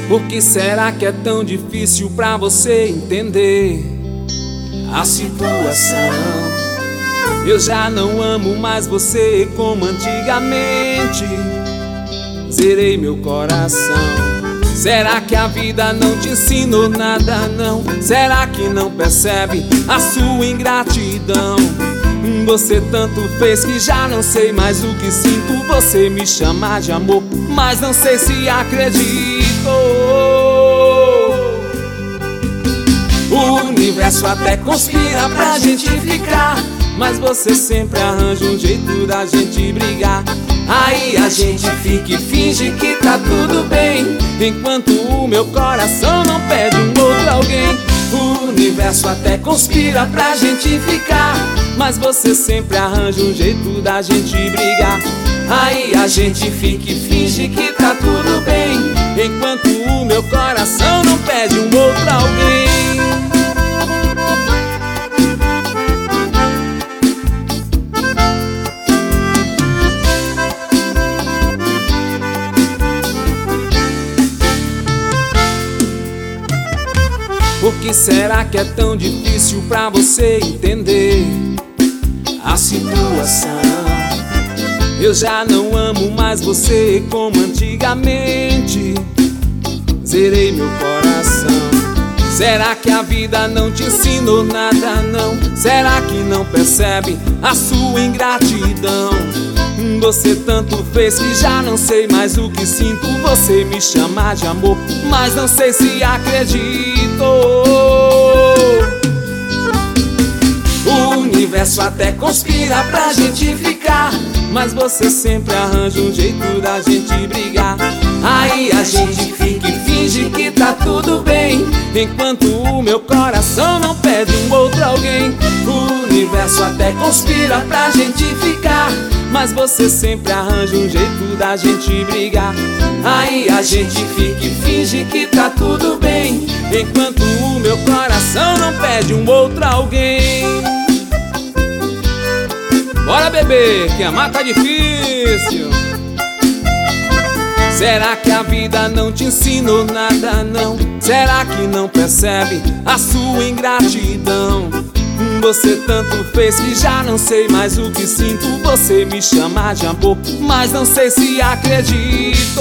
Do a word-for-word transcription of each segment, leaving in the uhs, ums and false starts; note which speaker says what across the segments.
Speaker 1: Por que será que é tão difícil pra você entender a situação? Eu já não amo mais você como antigamente. Zerei meu coração. Será que a vida não te ensinou nada, não? Será que não percebe a sua ingratidão? Você tanto fez que já não sei mais o que sinto. Você me chama de amor, mas não sei se acredito. O universo até conspira pra gente ficar, mas você sempre arranja um jeito da gente brigar. Aí a gente fica e finge que tá tudo bem, enquanto o meu coração não pede um outro alguém. O universo até conspira pra gente ficar, mas você sempre arranja um jeito da gente brigar. Aí a gente fica e finge que tá tudo bem, enquanto o meu coração não pede um outro alguém. Por que será que é tão difícil pra você entender a situação? Eu já não amo mais você como antigamente. Zerei meu coração. Será que a vida não te ensinou nada, não? Será que não percebe a sua ingratidão? Você tanto fez que já não sei mais o que sinto. Você me chama de amor, mas não sei se acredito. O universo até conspira pra gente ficar, mas você sempre arranja um jeito da gente brigar. Aí a gente fica e finge que tá tudo bem, enquanto o meu coração não pede um outro alguém. O universo até conspira pra gente ficar, mas você sempre arranja um jeito da gente brigar. Aí a gente fica e finge que tá tudo bem, enquanto o meu coração não pede um outro alguém. Bora, bebê, que amar tá difícil. Será que a vida não te ensinou nada, não? Será que não percebe a sua ingratidão? Você tanto fez que já não sei mais o que sinto. Você me chama de amor, mas não sei se acredito.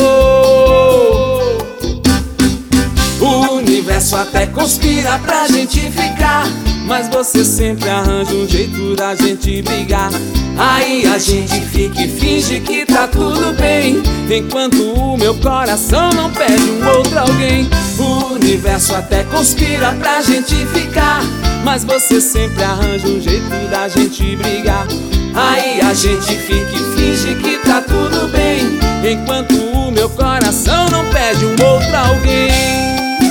Speaker 1: O universo até conspira pra gente ficar, mas você sempre arranja um jeito da gente brigar. Aí a gente fica e finge que tá tudo bem, enquanto o meu coração não pede um outro alguém. O universo até conspira pra gente ficar, mas você sempre arranja um jeito da gente brigar. Aí a gente fica e finge que tá tudo bem, enquanto o meu coração não pede um outro alguém.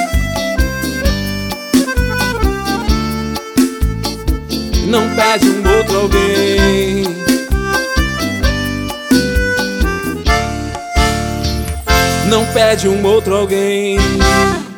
Speaker 1: Não pede um outro alguém. Não pede um outro alguém.